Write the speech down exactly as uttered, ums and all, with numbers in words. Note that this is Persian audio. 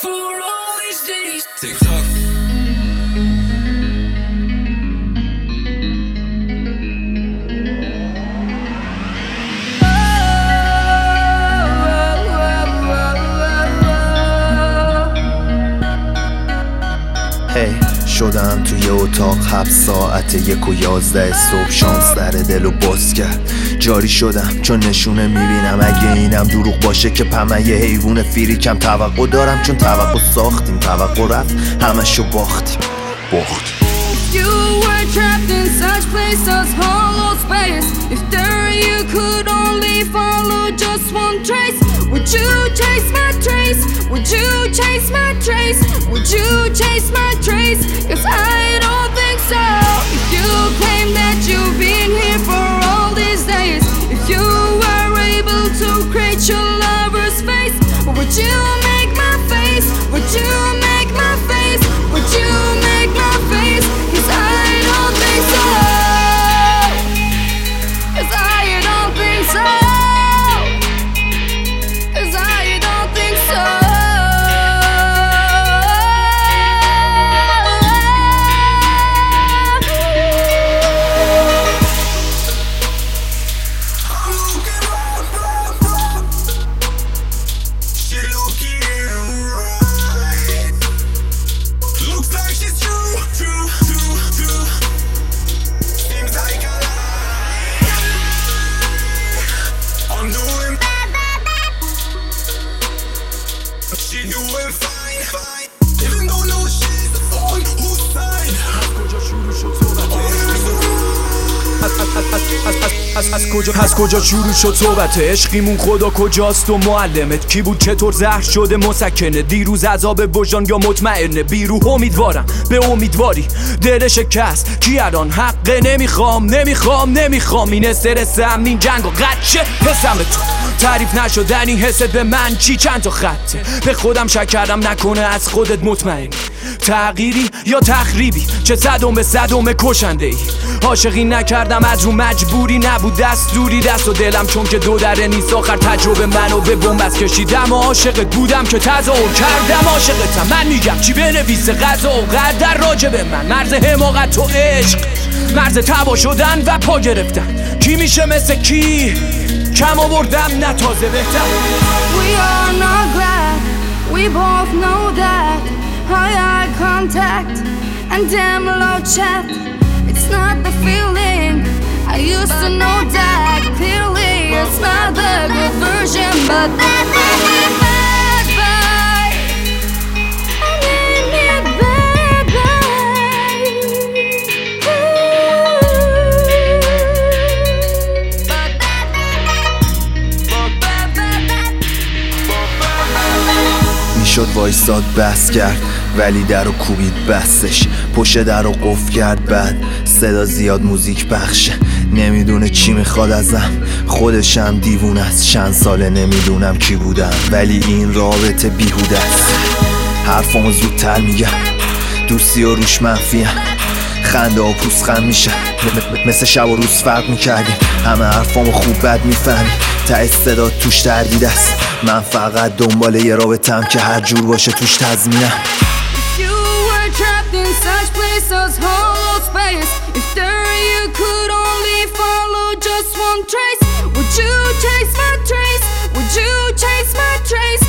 for all these days. TikTok. هی hey, شدم توی اتاق حبس ساعت یک و یازده صبح. شانس در دل و باز کرد جاری شدم چون نشونه میبینم. اگه اینم دروغ باشه که پمه یه حیوون فریکم. توقع دارم چون توقع ساختیم، توقع رفت همشو باختیم باخت. You were trapped in such places, hollow space. If there you could only follow just one trace, would you chase my trace? Would you chase my trace? Would you chase my trace? Cause I don't think so. If you claim that you've been here for all these days, if you were able to create your lover's face, would you make my face? Would you make my face? Would you make my face? Cause I don't think so. Cause I don't think so. Cause I don't think so. She doing fine, fine. Even though no she's the one who's fine. از کجا از کجا شروع شد صحبت عشقیمون؟ خدا کجاست و معلمت کی بود؟ چطور زهر شده مسکنه؟ دیروز عذاب وجدان یا مطمئنه؟ بیروح امیدوارم به امیدواری دل شکست کی الان حقه؟ نمیخوام نمیخوام نمیخوام این استرس امنین جنگ و قدشه حسم تو تعریف نشدنی حست به من چی؟ چند تا خطه به خودم شک کردم نکنه از خودت مطمئنی تغییری یا تخریبی چه صدم به صدم کشنده ای عاشقی نکردم از رو مجبوری نبود دستوری دست و دلم چون که دو دره نیست آخر تجربه منو به بنبست کشیدم و عاشقت بودم که تظاهر کردم عاشقتم من میگم چی بنویسه قضا و قدر راجع به من مرز حماقت و عشق مرز تبا شدن و پا گرفتن کی میشه مثل کی کم آوردم نه تازه بهتر. We are not glad, we both know that. High eye contact and damn low chat. It's not the feeling I used to know that clearly. It's not the good version, but that that that bad boy. I need it bad boy. But that میشد وایساد بس کرد ولی در و کوبید بستش پشت در و قفل کرد بعد صدا زیاد موزیک بخشه نمیدونه چی میخواد ازم خودشم دیوونه است چند ساله نمیدونم کی بودم ولی این رابطه بیهوده است حرفامو زودتر میگم دوستی و روش منفیم خنده و پوزخند میشه مثل شب و روز فرق میکردیم همه حرفامو خوب بد میفهمی ته صدا توش تردید است من فقط دنبال یه رابطم که هر جور باشه توش تضمینم. trapped in such places, hollow space. If there you could only follow just one trace, would you chase my trace? Would you chase my trace?